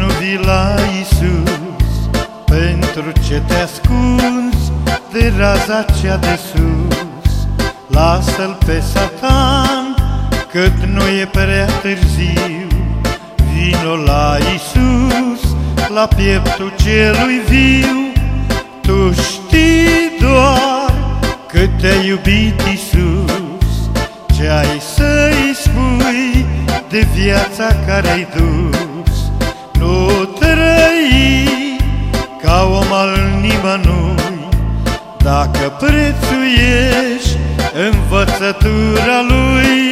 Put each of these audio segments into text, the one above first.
nu vii la Iisus, pentru ce te ascunzi de raza cea de sus? Lasă-l pe Satan, cât nu e prea târziu. Vino la Iisus, la pieptul celui viu. Tu știi doar cât te-a iubit Iisus, ce ai să-i spui de viața care-ai dus. Nu trăi ca om al nimănui, dacă prețuiești învățătura lui.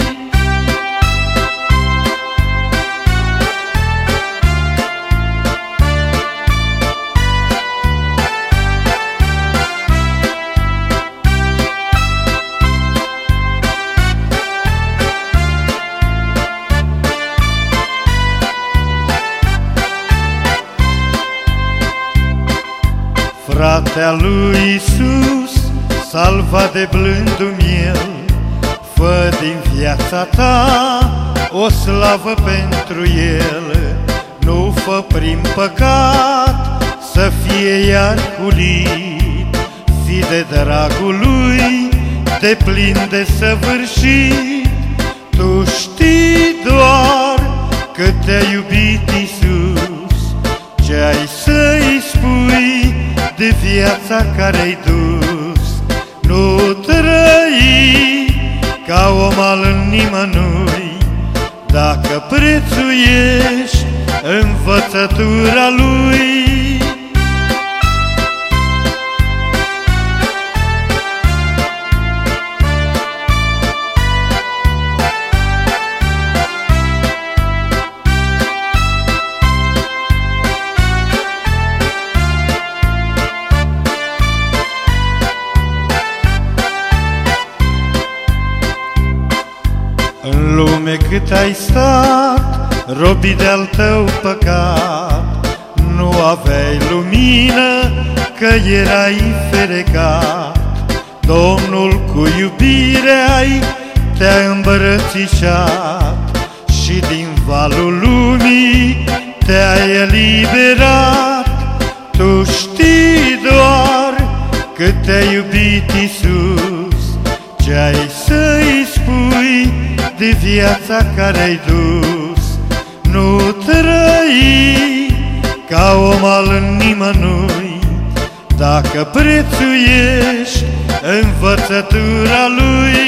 Fratea lui Iisus, salvat de blândul miel, fă din viața ta o slavă pentru El. Nu fă prin păcat să fie iar hulit, fi de dragul Lui deplin de săvârșit. Tu știi doar cât te-a iubit Iisus, ce ai să-i spui de viața care-ai dus. Nu trăi ca om al nimănui, dacă prețuiești învățătura lui. În lume cât ai stat, robit de-al tău păcat, nu aveai lumină, că erai ferecat. Domnul cu iubire te-a îmbrățișat și din valul lumii te-a eliberat. Tu știi doar cât te-a iubit Iisus, ce ai să-i spui de viața care-ai dus. Nu trăi ca om al nimănui, dacă prețuiești învățătura lui.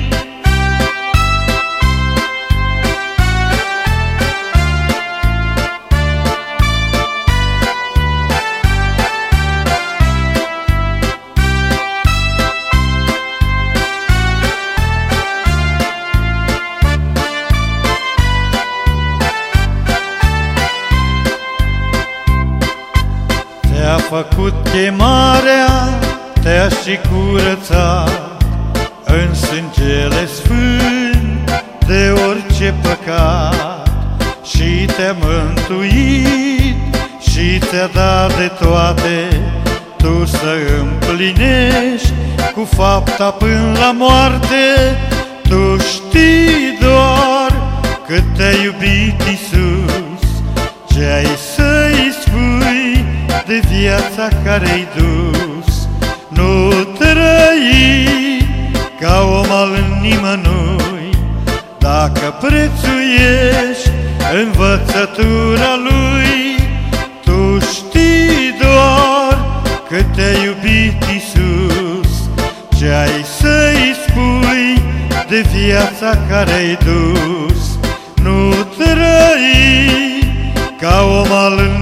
Te-a făcut chemarea, te-a și curățat în sângele sfânt de orice păcat, și te-a mântuit și ți-a dat de toate, tu să împlinești cu fapta până la moarte. Tu știi doar cât te-a iubit Iisus, ce ai să-i spui de viața care-ai dus. Nu trăi ca om al nimănui, dacă prețuiești învățătura lui. Tu știi doar cât te-a iubit Iisus, ce ai să-i spui de viața care-ai dus. Nu trăi ca om al